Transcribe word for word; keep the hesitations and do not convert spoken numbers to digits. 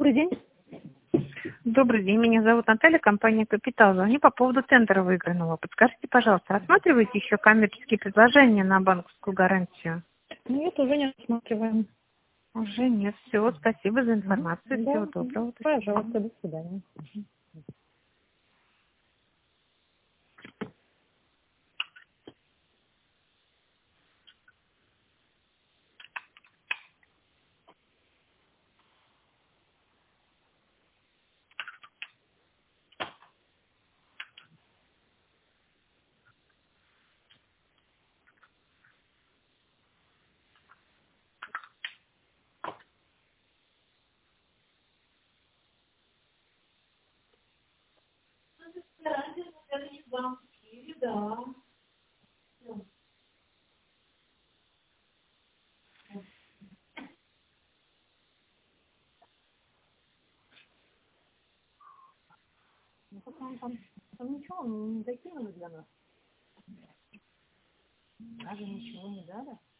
Добрый день. Добрый день, меня зовут Наталья, компания «Капитал». Звоню по поводу тендера выигранного. Подскажите, пожалуйста, рассматриваете еще коммерческие предложения на банковскую гарантию? Нет, уже не рассматриваем. Уже нет. Все, спасибо за информацию. Да, Всего доброго. До свидания. пожалуйста, до свидания. Ну, там, там, там ничего не закинули для нас. Даже ничего не дали.